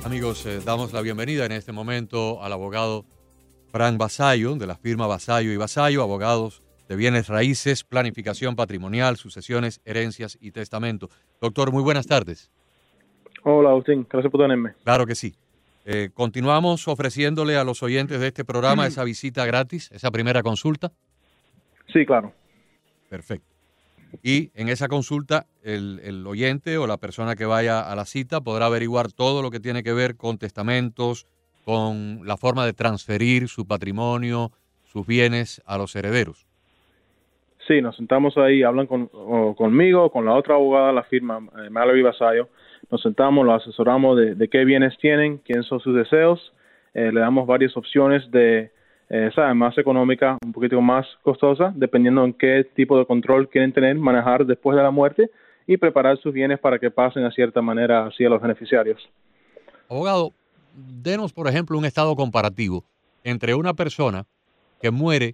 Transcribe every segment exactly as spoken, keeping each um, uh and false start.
Amigos, eh, damos la bienvenida en este momento al abogado Fran Vasallo, de la firma Vasallo y Vasallo, abogados de bienes raíces, planificación patrimonial, sucesiones, herencias y testamento. Doctor, muy buenas tardes. Hola, Agustín. Gracias por tenerme. Claro que sí. Eh, continuamos ofreciéndole a los oyentes de este programa esa visita gratis, esa primera consulta. Sí, claro. Perfecto. Y en esa consulta el, el oyente o la persona que vaya a la cita podrá averiguar todo lo que tiene que ver con testamentos, con la forma de transferir su patrimonio, sus bienes a los herederos. Sí, nos sentamos ahí, hablan con, o conmigo, con la otra abogada, la firma eh, Mallory Vasallo. Nos sentamos, lo asesoramos de, de qué bienes tienen, quiénes son sus deseos. Eh, le damos varias opciones de, eh, ¿sabes? Más económica, un poquito más costosa, dependiendo en qué tipo de control quieren tener, manejar después de la muerte y preparar sus bienes para que pasen a cierta manera así a los beneficiarios. Abogado, denos, por ejemplo, un estado comparativo entre una persona que muere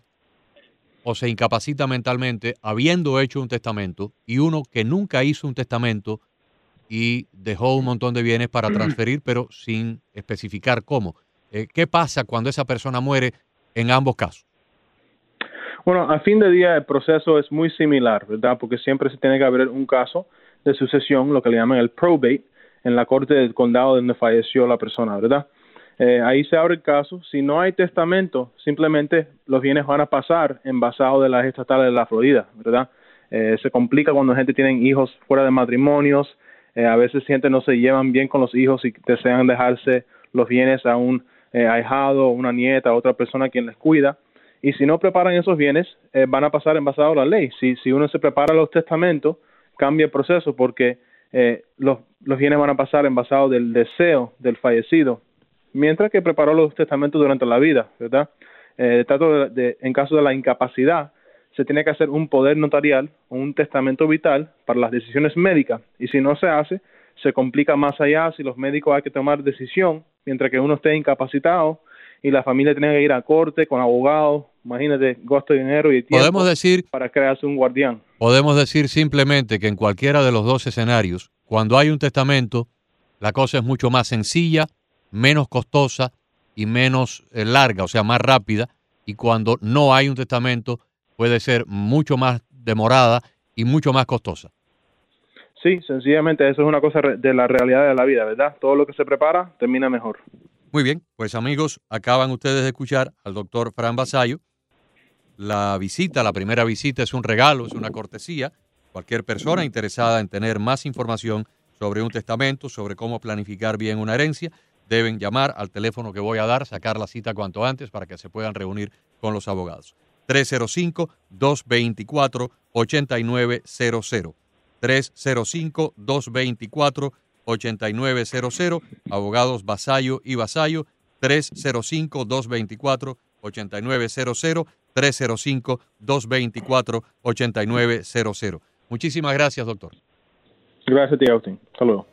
o se incapacita mentalmente habiendo hecho un testamento y uno que nunca hizo un testamento y dejó un montón de bienes para transferir, pero sin especificar cómo. Eh, ¿Qué pasa cuando esa persona muere en ambos casos? Bueno, a fin de día el proceso es muy similar, ¿verdad? Porque siempre se tiene que abrir un caso de sucesión, lo que le llaman el probate, en la corte del condado donde falleció la persona, ¿verdad? Eh, ahí se abre el caso. Si no hay testamento, simplemente los bienes van a pasar en basado de las estatales de la Florida, ¿verdad? Eh, se complica cuando la gente tiene hijos fuera de matrimonios. Eh, a veces gente no se llevan bien con los hijos y desean dejarse los bienes a un eh, ahijado, una nieta, a otra persona quien les cuida. Y si no preparan esos bienes, eh, van a pasar en basado a la ley. Si, si uno se prepara los testamentos, cambia el proceso porque eh, los, los bienes van a pasar en basado del deseo del fallecido, mientras que preparó los testamentos durante la vida, ¿verdad? Eh, trato de, de, en caso de la incapacidad, se tiene que hacer un poder notarial, un testamento vital para las decisiones médicas. Y si no se hace, se complica más allá si los médicos hay que tomar decisión, mientras que uno esté incapacitado y la familia tiene que ir a corte con abogados. Imagínate, gasto de dinero y tiempo Podemos decir, para crearse un guardián. Podemos decir simplemente que en cualquiera de los dos escenarios, cuando hay un testamento, la cosa es mucho más sencilla, menos costosa y menos eh, larga, o sea, más rápida. Y cuando no hay un testamento, puede ser mucho más demorada y mucho más costosa. Sí, sencillamente eso es una cosa de la realidad de la vida, ¿verdad? Todo lo que se prepara termina mejor. Muy bien, pues amigos, acaban ustedes de escuchar al doctor Fran Vasallo. La visita, la primera visita es un regalo, es una cortesía. Cualquier persona interesada en tener más información sobre un testamento, sobre cómo planificar bien una herencia, deben llamar al teléfono que voy a dar, sacar la cita cuanto antes para que se puedan reunir con los abogados. tres cero cinco, dos dos cuatro, ocho nueve cero cero. tres cero cinco, dos dos cuatro, ocho nueve cero cero. Abogados Vasallo y Vasallo. tres cero cinco, dos dos cuatro, ocho nueve cero cero. tres cero cinco, dos dos cuatro, ocho nueve cero cero. Muchísimas gracias, doctor. Gracias a ti, Agustín. Hasta luego.